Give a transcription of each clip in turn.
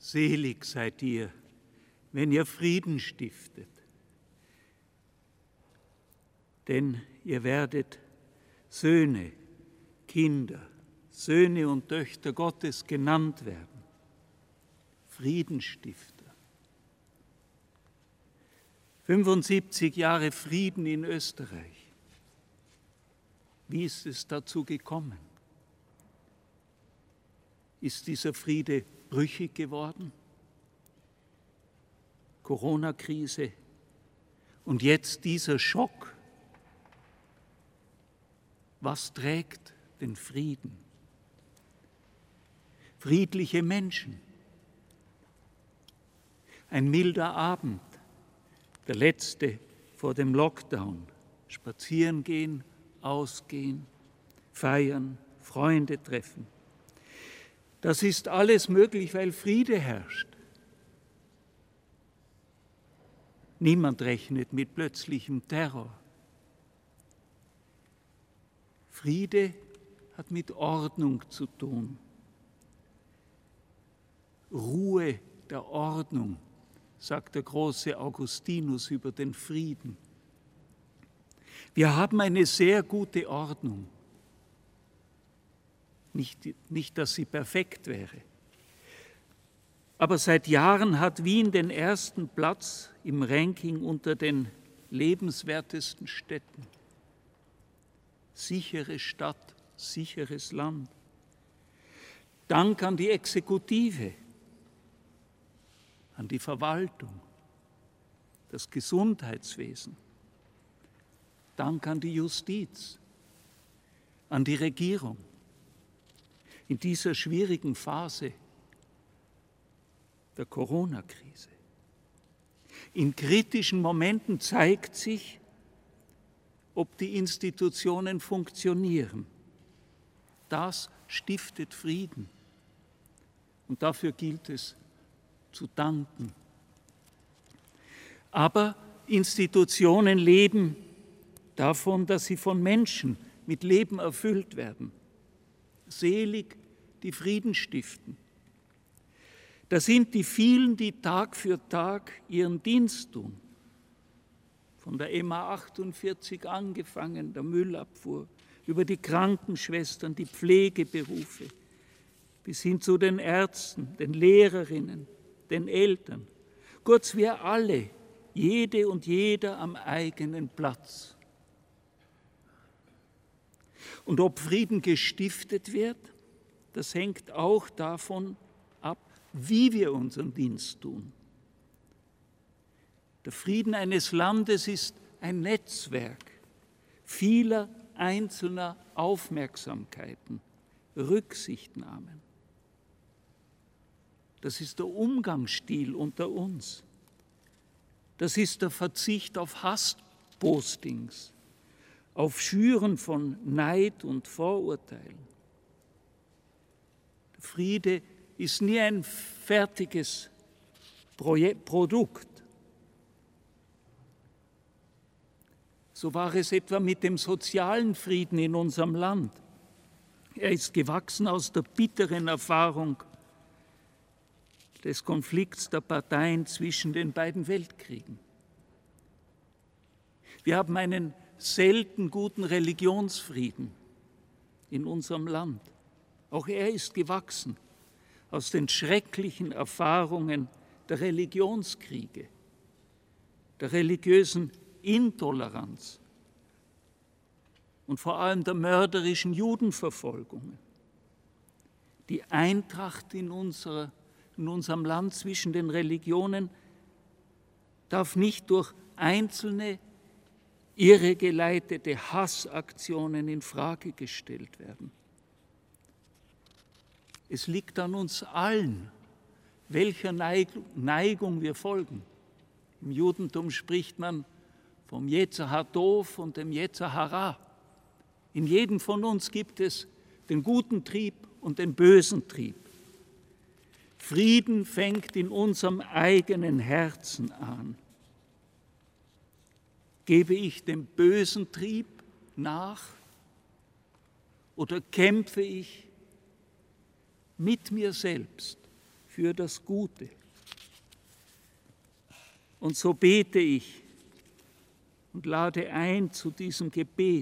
Selig seid ihr, wenn ihr Frieden stiftet, denn ihr werdet Söhne, Kinder, Söhne und Töchter Gottes genannt werden. Friedenstifter. 75 Jahre Frieden in Österreich. Wie ist es dazu gekommen? Ist dieser Friede brüchig geworden? Corona-Krise und jetzt dieser Schock. Was trägt den Frieden? Friedliche Menschen. Ein milder Abend, der letzte vor dem Lockdown. Spazieren gehen, ausgehen, feiern, Freunde treffen. Das ist alles möglich, weil Friede herrscht. Niemand rechnet mit plötzlichem Terror. Friede hat mit Ordnung zu tun. Ruhe der Ordnung, sagt der große Augustinus über den Frieden. Wir haben eine sehr gute Ordnung. Nicht, dass sie perfekt wäre. Aber seit Jahren hat Wien den ersten Platz im Ranking unter den lebenswertesten Städten. Sichere Stadt, sicheres Land. Dank an die Exekutive, an die Verwaltung, das Gesundheitswesen. Dank an die Justiz, an die Regierung. In dieser schwierigen Phase der Corona-Krise. In kritischen Momenten zeigt sich, ob die Institutionen funktionieren. Das stiftet Frieden. Und dafür gilt es zu danken. Aber Institutionen leben davon, dass sie von Menschen mit Leben erfüllt werden. Selig, die Frieden stiften. Das sind die vielen, die Tag für Tag ihren Dienst tun. Von der MA 48 angefangen, der Müllabfuhr, über die Krankenschwestern, die Pflegeberufe, bis hin zu den Ärzten, den Lehrerinnen, den Eltern. Kurz, wir alle, jede und jeder am eigenen Platz. Und ob Frieden gestiftet wird, das hängt auch davon ab, wie wir unseren Dienst tun. Der Frieden eines Landes ist ein Netzwerk vieler einzelner Aufmerksamkeiten, Rücksichtnahmen. Das ist der Umgangsstil unter uns. Das ist der Verzicht auf Hasspostings, auf Schüren von Neid und Vorurteilen. Der Friede ist nie ein fertiges Produkt. So war es etwa mit dem sozialen Frieden in unserem Land. Er ist gewachsen aus der bitteren Erfahrung des Konflikts der Parteien zwischen den beiden Weltkriegen. Wir haben einen selten guten Religionsfrieden in unserem Land. Auch er ist gewachsen aus den schrecklichen Erfahrungen der Religionskriege, der religiösen Intoleranz und vor allem der mörderischen Judenverfolgungen. Die Eintracht in unserem Land zwischen den Religionen darf nicht durch einzelne irregeleitete Hassaktionen in Frage gestellt werden. Es liegt an uns allen, welcher Neigung wir folgen. Im Judentum spricht man vom Yetzer HaTov und dem Yetzer Hara. In jedem von uns gibt es den guten Trieb und den bösen Trieb. Frieden fängt in unserem eigenen Herzen an. Gebe ich dem bösen Trieb nach oder kämpfe ich mit mir selbst für das Gute. Und so bete ich und lade ein zu diesem Gebet.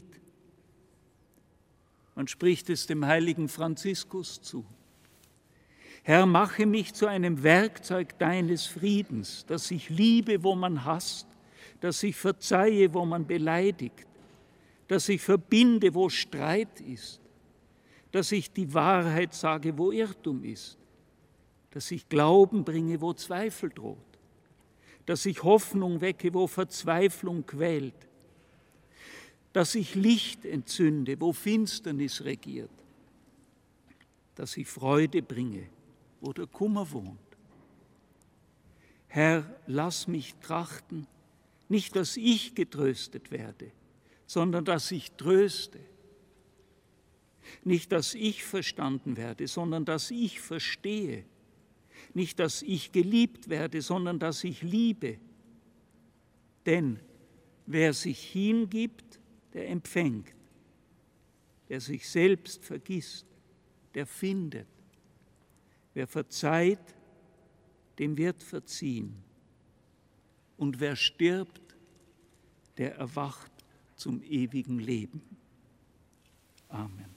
Man spricht es dem heiligen Franziskus zu. Herr, mache mich zu einem Werkzeug deines Friedens, dass ich liebe, wo man hasst, dass ich verzeihe, wo man beleidigt, dass ich verbinde, wo Streit ist, dass ich die Wahrheit sage, wo Irrtum ist, dass ich Glauben bringe, wo Zweifel droht, dass ich Hoffnung wecke, wo Verzweiflung quält, dass ich Licht entzünde, wo Finsternis regiert, dass ich Freude bringe, wo der Kummer wohnt. Herr, lass mich trachten, nicht, dass ich getröstet werde, sondern dass ich tröste. Nicht, dass ich verstanden werde, sondern dass ich verstehe. Nicht, dass ich geliebt werde, sondern dass ich liebe. Denn wer sich hingibt, der empfängt. Wer sich selbst vergisst, der findet. Wer verzeiht, dem wird verziehen. Und wer stirbt, der erwacht zum ewigen Leben. Amen.